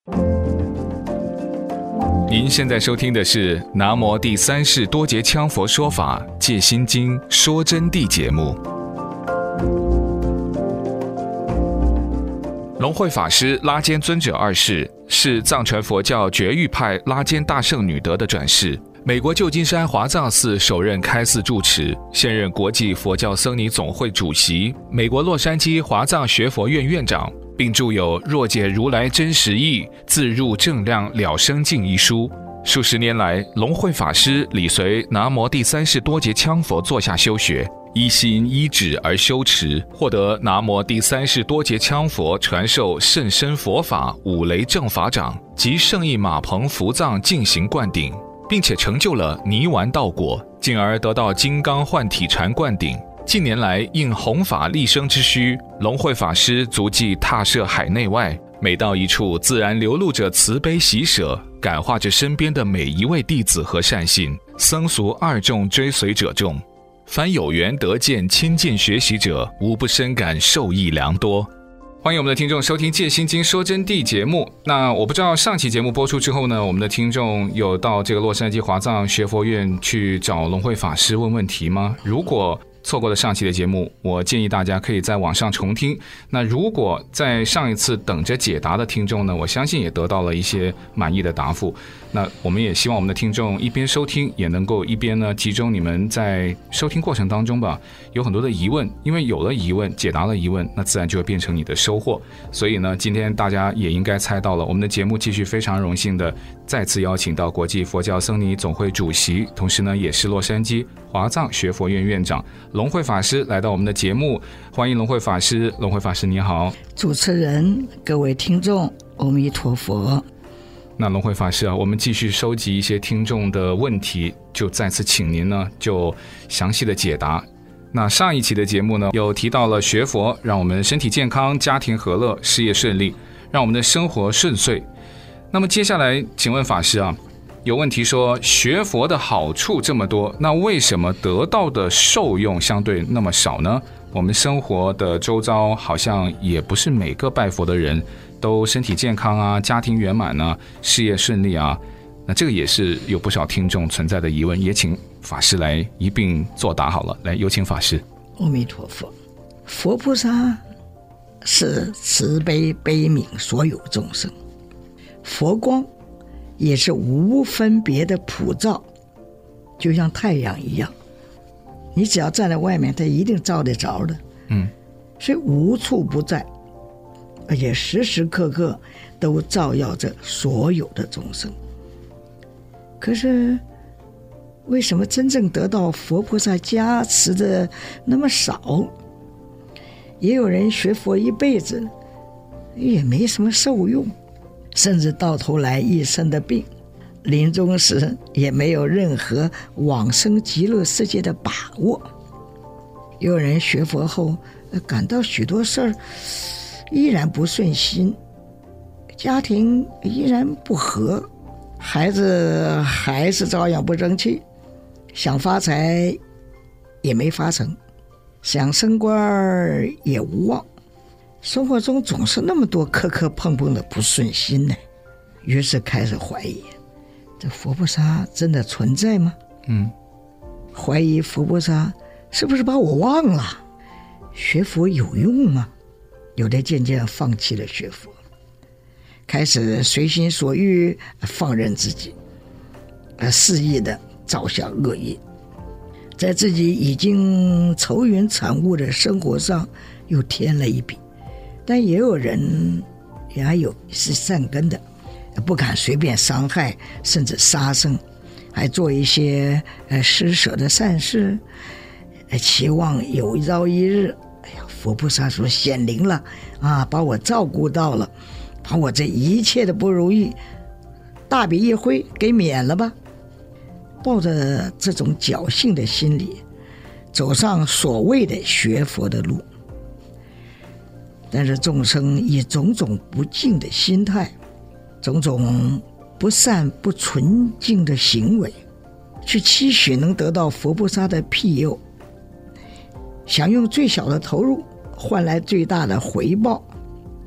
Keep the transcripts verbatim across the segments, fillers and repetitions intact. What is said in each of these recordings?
您现在收听的是南无第三世多杰羌佛说法戒心经说真谛节目。龙慧法师拉坚尊者二世是藏传佛教觉域派拉坚大圣女德的转世，美国旧金山华藏寺首任开寺住持，现任国际佛教僧尼总会主席，美国洛杉矶华藏学佛院院长，并著有《若解如来真实义，自入正量了生净》一书。数十年来，龙慧法师理随南无第三世多杰羌佛座下修学，依心依止而修持，获得南无第三世多杰羌佛传授甚深佛法五雷正法掌及圣意马棚伏藏进行灌顶，并且成就了泥丸道果，进而得到金刚幻体禅灌顶。近年来应弘法利生之需，龙慧法师足迹踏涉海内外，每到一处自然流露着慈悲喜舍，感化着身边的每一位弟子和善信，僧俗二众追随者众。凡有缘得见亲近学习者，无不深感受益良多。欢迎我们的听众收听戒心经说真谛节目。那我不知道上期节目播出之后呢，我们的听众有到这个洛杉矶华藏学佛院去找龙慧法师问问题吗？如果错过了上期的节目，我建议大家可以在网上重听。那如果在上一次等着解答的听众呢，我相信也得到了一些满意的答复。那我们也希望我们的听众一边收听，也能够一边呢集中你们在收听过程当中吧，有很多的疑问，因为有了疑问，解答了疑问，那自然就会变成你的收获。所以呢，今天大家也应该猜到了，我们的节目继续非常荣幸的再次邀请到国际佛教僧尼总会主席，同时呢也是洛杉矶华藏学佛院院长龙慧法师来到我们的节目。欢迎龙慧法师。龙慧法师你好。 主持人，各位听众，阿弥陀佛。 那龙慧法师啊，我们继续收集一些听众的问题，就再次请您呢就详细的解答。那上一期的节目呢，有提到了学佛让我们身体健康，家庭和乐，事业顺利，让我们的生活顺遂。那么接下来请问法师啊，有问题说学佛的好处这么多，那为什么得到的受用相对那么少呢？我们生活的周遭好像也不是每个拜佛的人都身体健康啊，家庭圆满啊，事业顺利啊。那这个也是有不少听众存在的疑问，也请法师来一并作答好了。来，有请法师。 阿弥陀佛。佛菩萨是慈悲悲悯所有众生，佛光也是无分别的普照，就像太阳一样，你只要站在外面，它一定照得着的。嗯，所以无处不在，而且时时刻刻都照耀着所有的众生。可是为什么真正得到佛菩萨加持的那么少？也有人学佛一辈子也没什么受用，甚至到头来一身的病，临终时也没有任何往生极乐世界的把握。有人学佛后感到许多事儿依然不顺心，家庭依然不和，孩子还是照样不争气，想发财也没发成，想升官也无望，生活中总是那么多磕磕碰碰的不顺心呢。于是开始怀疑，这佛菩萨真的存在吗？嗯，怀疑佛菩萨是不是把我忘了？学佛有用吗？有的渐渐放弃了学佛，开始随心所欲，放任自己，肆意的造下恶业，在自己已经愁云惨雾的生活上又添了一笔。但也有人也还有是善根的，不敢随便伤害甚至杀生，还做一些呃施舍的善事，期望有朝一日，哎呀，佛菩萨说显灵了啊，把我照顾到了，把我这一切的不如意大笔一挥给免了吧。抱着这种侥幸的心理，走上所谓的学佛的路。但是众生以种种不敬的心态，种种不善不纯净的行为，去期许能得到佛菩萨的庇佑，想用最小的投入换来最大的回报，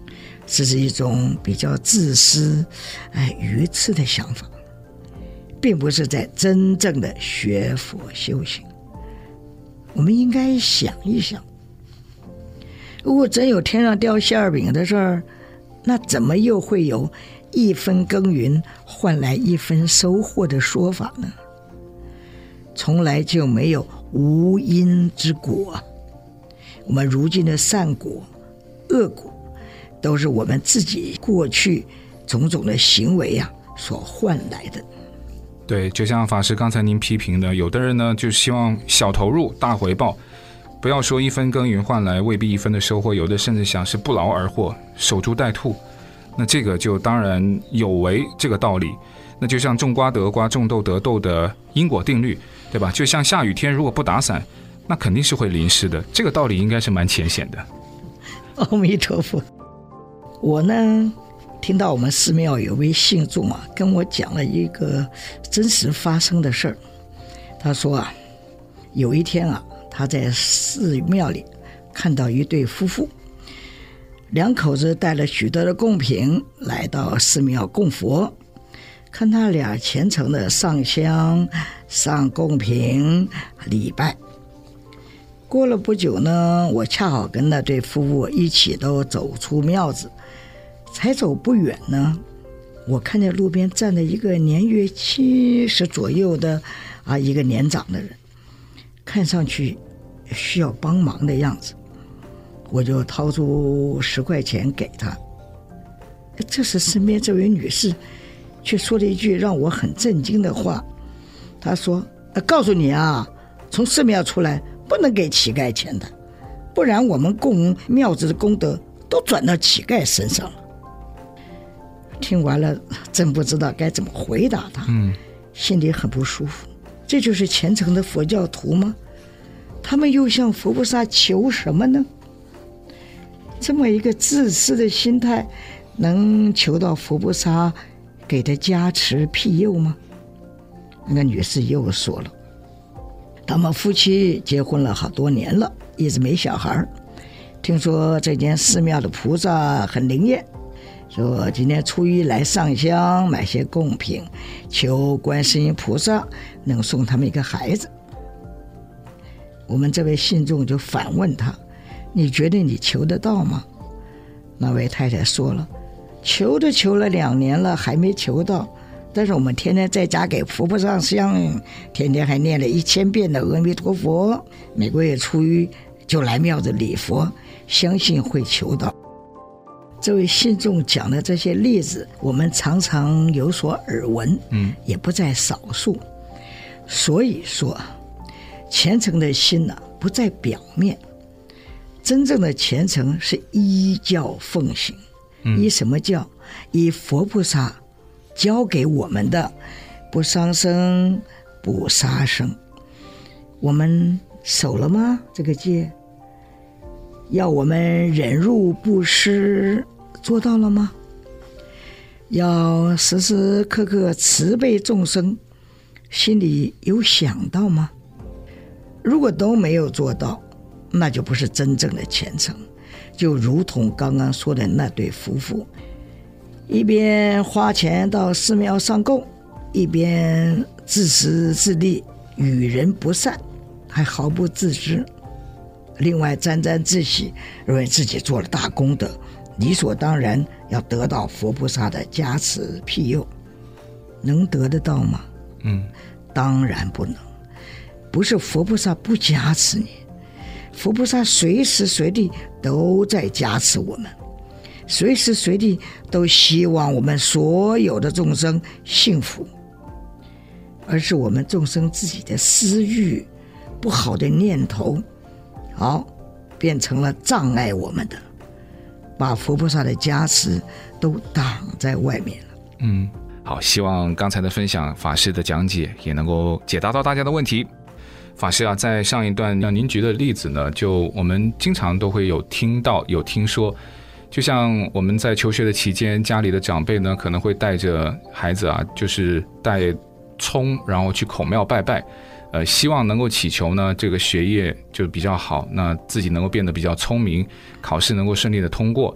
这是一种比较自私、哎愚痴的想法，并不是在真正的学佛修行。我们应该想一想，如果真有天上掉馅儿饼的事儿，那怎么又会有一分耕耘换来一分收获的说法呢？从来就没有无因之果。我们如今的善果、恶果，都是我们自己过去种种的行为啊所换来的。 对，就像法师刚才您批评的，有的人呢就希望小投入大回报，不要说一分耕耘换来未必一分的收获，有的甚至想是不劳而获，守株待兔。那这个就当然有违这个道理。那就像种瓜得瓜，种豆得豆的因果定律，对吧？就像下雨天如果不打伞，那肯定是会淋湿的，这个道理应该是蛮浅显的。 阿弥陀佛。我呢听到我们寺庙有位信众啊跟我讲了一个真实发生的事儿。他说啊，有一天啊，他在寺庙里看到一对夫妇，两口子带了许多的贡品来到寺庙供佛，看他俩虔诚的上香、上贡品、礼拜。过了不久呢，我恰好跟那对夫妇一起都走出庙子，才走不远呢，我看见路边站着一个年约七十左右的啊一个年长的人，看上去需要帮忙的样子，我就掏出十块钱给他。这时身边这位女士却说了一句让我很震惊的话，她说：“告诉你啊，从寺庙出来不能给乞丐钱的，不然我们供庙子的功德都转到乞丐身上了。”听完了真不知道该怎么回答他，嗯，心里很不舒服。这就是虔诚的佛教徒吗？他们又向佛菩萨求什么呢？这么一个自私的心态，能求到佛菩萨给他加持庇佑吗？那个女士又说了，他们夫妻结婚了好多年了，一直没小孩，听说这间寺庙的菩萨很灵验，说今天初一来上香买些贡品，求观世音菩萨能送他们一个孩子。我们这位信众就反问他，你觉得你求得到吗？那位太太说了，求都求了两年了还没求到，但是我们天天在家给佛菩萨香，天天还念了一千遍的阿弥陀佛，每个月初一就来庙子礼佛，相信会求到。这位信众讲的这些例子，我们常常有所耳闻，嗯，也不在少数。所以说，虔诚的心呢、啊，不在表面，真正的虔诚是依教奉行。依什么教？依佛菩萨教给我们的，不伤生，不杀生。我们守了吗？这个戒？要我们忍辱布施，做到了吗？要时时刻刻慈悲众生，心里有想到吗？如果都没有做到，那就不是真正的虔诚。就如同刚刚说的那对夫妇，一边花钱到寺庙上供，一边自私自利，与人不善，还毫不自知。另外沾沾自喜，认为自己做了大功德，理所当然要得到佛菩萨的加持庇佑，能得得到吗？嗯，当然不能。不是佛菩萨不加持你，佛菩萨随时随地都在加持我们，随时随地都希望我们所有的众生幸福，而是我们众生自己的私欲、不好的念头，好变成了障碍我们的，把佛菩萨的加持都挡在外面了。 嗯，好，希望刚才的分享，法师的讲解也能够解答到大家的问题。法师啊，在上一段让您举的例子呢，就我们经常都会有听到有听说，就像我们在求学的期间，家里的长辈呢可能会带着孩子啊，就是带葱然后去孔庙拜拜，呃，希望能够祈求呢这个学业就比较好，那自己能够变得比较聪明，考试能够顺利的通过。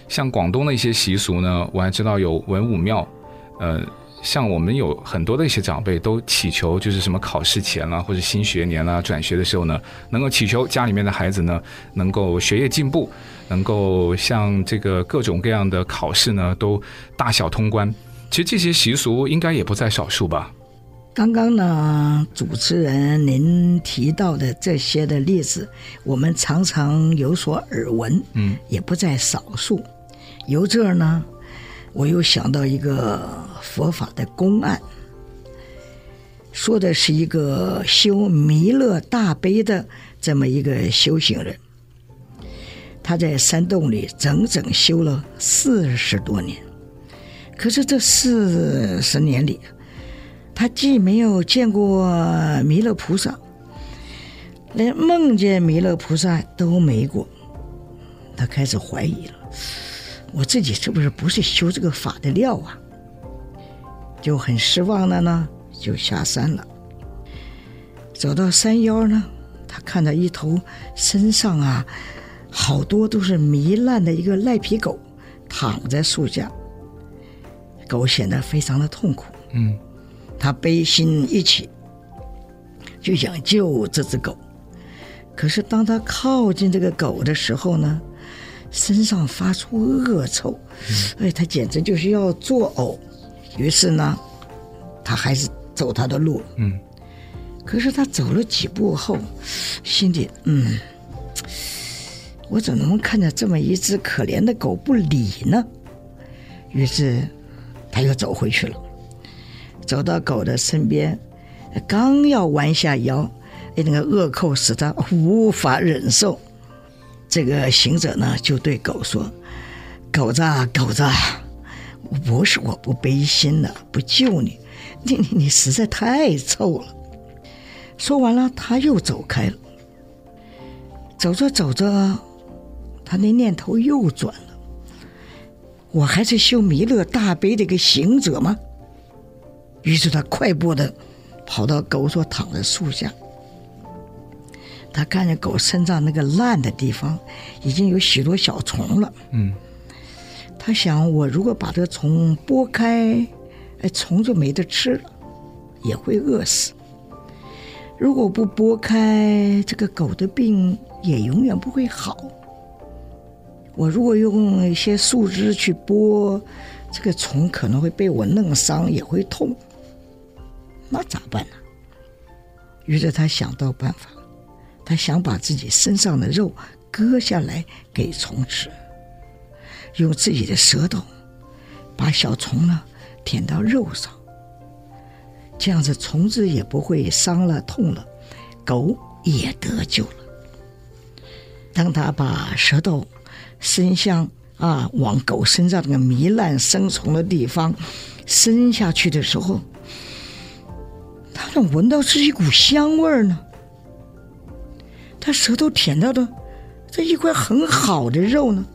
像广东的一些习俗呢，我还知道有文武庙，呃，像我们有很多的一些长辈都祈求，就是什么考试前啦，或者新学年啦、转学的时候呢，能够祈求家里面的孩子呢，能够学业进步，能够像这个各种各样的考试呢，都大小通关。其实这些习俗应该也不在少数吧？ 刚刚呢，主持人您提到的这些的例子，我们常常有所耳闻，嗯，也不在少数。由这儿呢，我又想到一个佛法的公案，说的是一个修弥勒大悲的这么一个修行人，他在山洞里整整修了四十多年，可是这四十年里，他既没有见过弥勒菩萨，连梦见弥勒菩萨都没过。他开始怀疑了，我自己是不是不是修这个法的料啊？就很失望了呢，就下山了。走到山腰呢，他看到一头身上啊好多都是糜烂的一个赖皮狗躺在树下，狗显得非常的痛苦。嗯，他悲心一起，就想救这只狗。可是当他靠近这个狗的时候呢，身上发出恶臭，哎，他简直就是要作呕。于是呢，他还是走他的路。嗯，可是他走了几步后，心里嗯，我怎么能看着这么一只可怜的狗不理呢？于是他又走回去了。走到狗的身边，刚要弯下腰，那个恶臭使他无法忍受。这个行者呢，就对狗说：“狗子啊，狗子，不是我不悲心了，不救你，你你你实在太臭了。”说完了，他又走开了。走着走着，他那念头又转了：我还是修弥勒大悲的一个行者吗？于是他快步的跑到狗所躺的树下，他看见狗身上那个烂的地方已经有许多小虫了。嗯，他想，我如果把这个虫剥开，哎，虫就没得吃了，也会饿死。如果不剥开，这个狗的病也永远不会好。我如果用一些树枝去剥，这个虫可能会被我弄伤，也会痛。那咋办呢？于是他想到办法，他想把自己身上的肉割下来给虫吃，用自己的舌头把小虫呢舔到肉上，这样子虫子也不会伤了痛了，狗也得救了。当他把舌头伸向啊往狗身上那个糜烂生虫的地方伸下去的时候，他怎么闻到是一股香味呢？他舌头舔到的这一块很好的肉呢。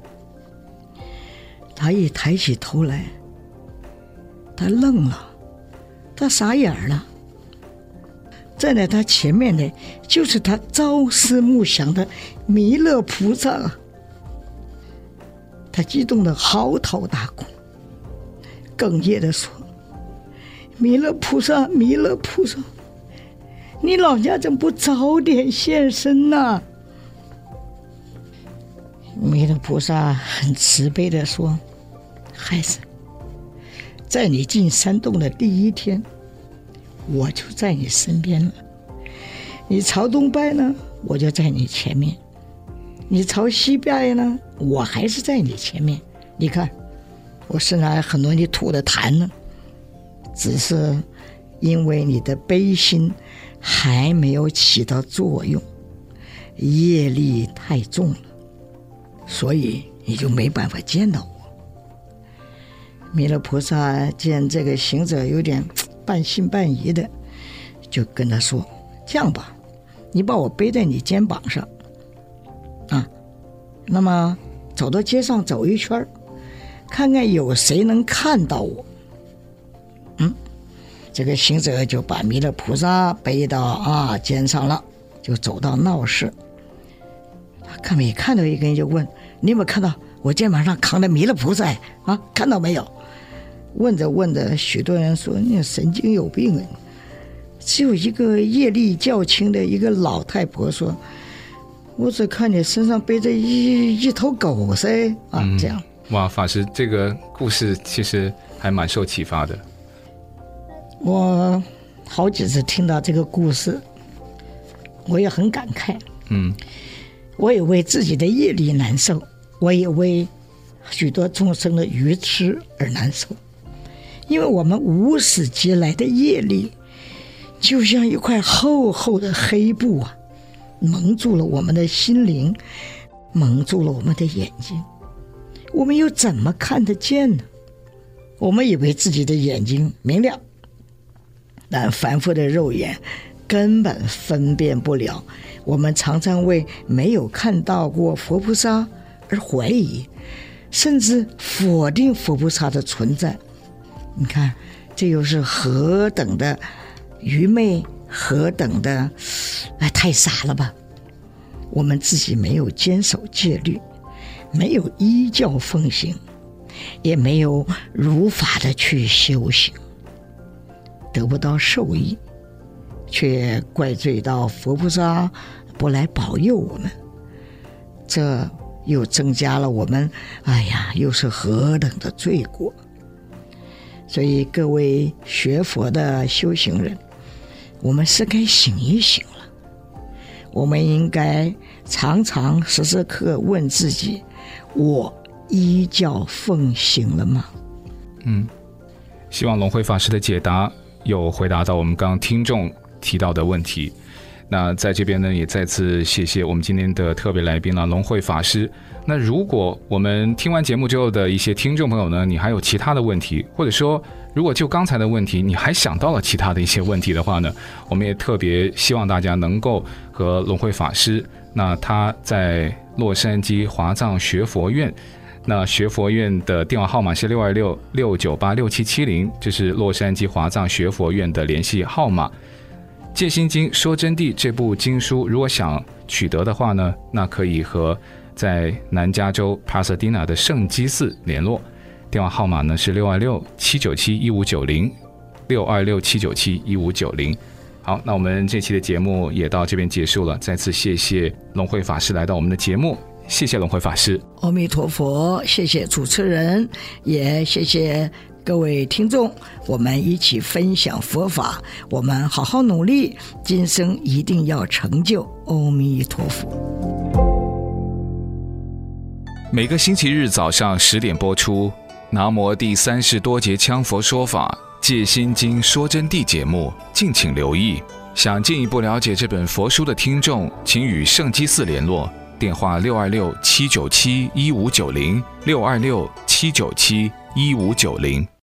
他一抬起头来，他愣了，他傻眼了。站在他前面的就是他朝思暮想的弥勒菩萨。他激动的嚎啕大哭，哽咽的说：“弥勒菩萨，弥勒菩萨，你老人家怎么不早点现身呢？”弥勒菩萨很慈悲的说：“孩子，在你进山洞的第一天，我就在你身边了。你朝东拜呢，我就在你前面；你朝西拜呢，我还是在你前面。你看，我身上还很多你吐的痰呢，只是因为你的悲心还没有起到作用，业力太重了，所以你就没办法见到我。”弥勒菩萨见这个行者有点半信半疑的，就跟他说：“这样吧，你把我背在你肩膀上啊，那么走到街上走一圈，看看有谁能看到我。”嗯，这个行者就把弥勒菩萨背到啊肩上了，就走到闹市。他看没看到一个人，就问：“你有没有看到我我肩膀上扛着弥勒菩萨啊，看到没有？问着问着，许多人说你神经有病啊！只有一个业力较轻的一个老太婆说：“我只看你身上背着一一头狗噻啊！”这样。 哇，法师，这个故事其实还蛮受启发的。 我好几次听到这个故事，我也很感慨。 嗯， 我也为自己的业力难受，我也为许多众生的愚痴而难受，因为我们无始劫来的业力，就像一块厚厚的黑布啊，蒙住了我们的心灵，蒙住了我们的眼睛，我们又怎么看得见呢？我们以为自己的眼睛明亮，但凡夫的肉眼根本分辨不了。我们常常为没有看到过佛菩萨而怀疑，甚至否定佛菩萨的存在。你看，这又是何等的愚昧，何等的哎，太傻了吧！我们自己没有坚守戒律，没有依教奉行，也没有如法的去修行，得不到受益，却怪罪到佛菩萨不来保佑我们，这又增加了我们哎呀，又是何等的罪过。所以各位学佛的修行人，我们是该醒一醒了。我们应该常常时时刻刻问自己，我依教奉行了吗？ 嗯，希望龙辉法师的解答有回答到我们刚刚听众提到的问题。那在这边呢，也再次谢谢我们今天的特别来宾了，龙慧法师。那如果我们听完节目之后的一些听众朋友呢，你还有其他的问题，或者说如果就刚才的问题你还想到了其他的一些问题的话呢，我们也特别希望大家能够和龙慧法师，那他在洛杉矶华藏学佛院，那学佛院的电话号码是六二六六九八六七七零，这是洛杉矶华藏学佛院的联系号码。戒心经说真谛这部经书如果想取得的话呢，那可以和在南加州帕萨迪纳的圣基寺联络，电话号码呢是六二六七九七一五九零，六二六七九七一五九零。好，那我们这期的节目也到这边结束了，再次谢谢龙慧法师来到我们的节目，谢谢龙慧法师。 阿弥陀佛，谢谢主持人，也谢谢各位听众，我们一起分享佛法，我们好好努力，今生一定要成就。阿弥陀佛。 每个星期日早上十点播出南无第三世多杰羌佛说法戒心经说真谛节目，敬请留意。想进一步了解这本佛书的听众，请与圣基寺联络，电话六二六七九七一五九零，六二六七九七一五九零。